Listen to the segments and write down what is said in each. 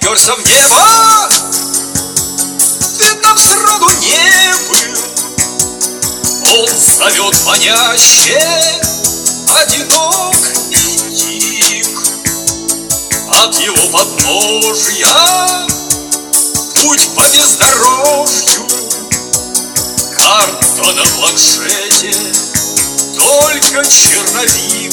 вознесешься в небо, ты там сроду не был. Он зовет маняще, одинок и тих. От его подножья путь по бездорожью, карта на планшете, только черновик.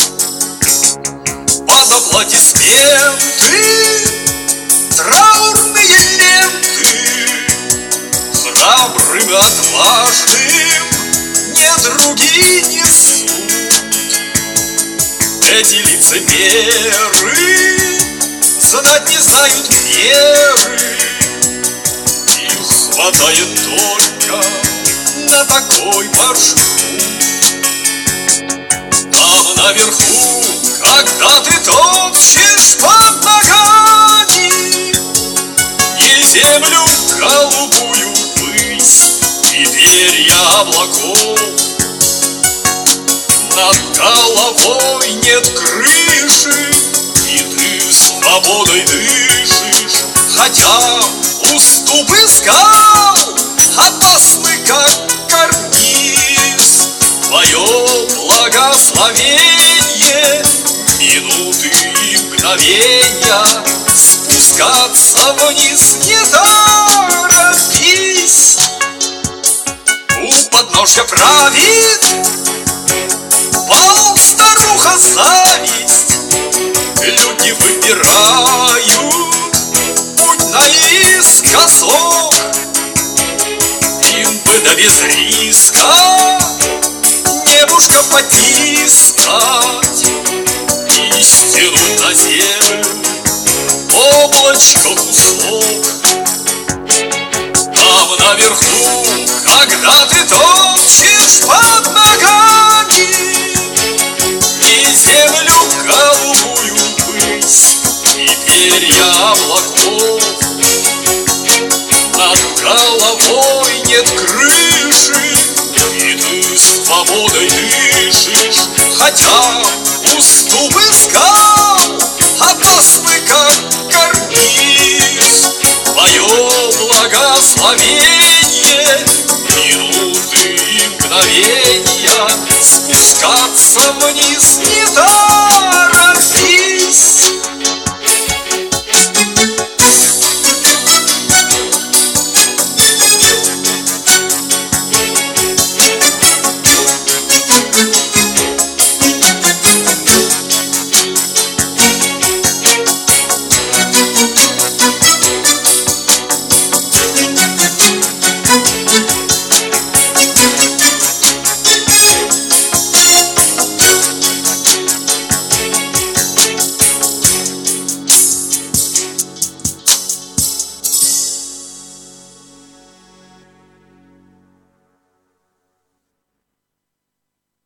Под аплодисменты траурные ленты храбрым и отважным недруги несут. Эти лицемеры знать не знают меры, их хватает только на такой маршрут. Там наверху, когда ты топчешь под ногами не землю голубую высь и перья облаков, над головой нет крыши, и ты свободой дышишь, хотя уступы скал опасны, как карниз. Твое благословение минуты и мгновенья, спускаться вниз не торопись. У подножья правит волк, старуха, зависть. Люди выбирают путь наискосок, им бы да без риска небушка потискать и стянуть на землю облачко кусок. Там наверху, когда ты топчешь под ногами не землю голубую высь и перья облаков, над головой нет крыши, и ты свободой дышишь, хотя уступы скал опасны, как карниз. Твое благословение минуты и мгновенья, спускаться вниз не так.